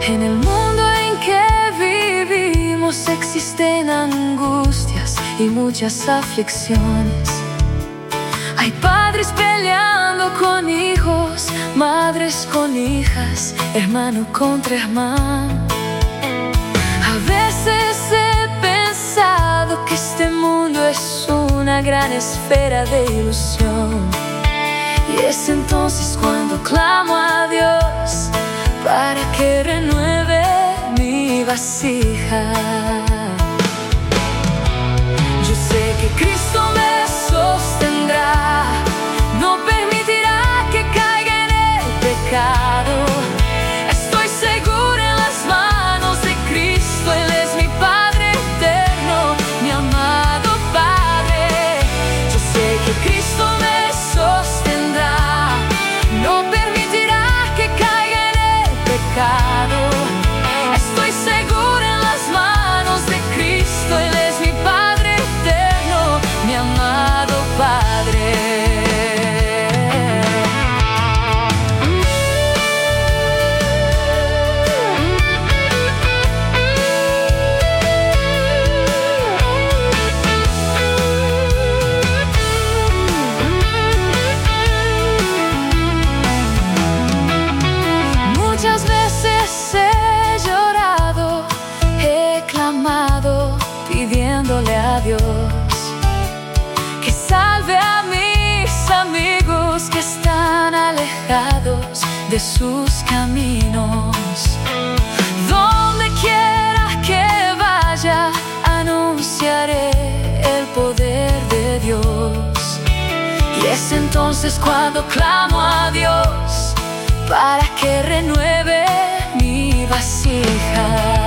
En el mundo en que vivimos existen angustias y muchas aflicciones. Hay padres peleando con hijos, madres con hijas, hermano contra hermano. A veces he pensado que este mundo es una gran esfera de ilusión, y es entonces cuando clamo a Dios para que renueve mi vasija. Yo sé que Cristo me sostendrá, no permitirá que caiga en el pecado. Estoy segura en las manos de Cristo, Él es mi Padre eterno, mi amado Padre. Yo sé que Cristo me sostendrá, no permitirá que caiga en el pecado. Estoy segura en las manos de Cristo, Él es mi Padre eterno, mi amado Padre. Muchas veces he llorado, he clamado, pidiéndole a Dios que salve a mis amigos que están alejados de sus caminos. Donde quiera que vaya, anunciaré el poder de Dios. Y es entonces cuando clamo a Dios para que renueve mi vasija.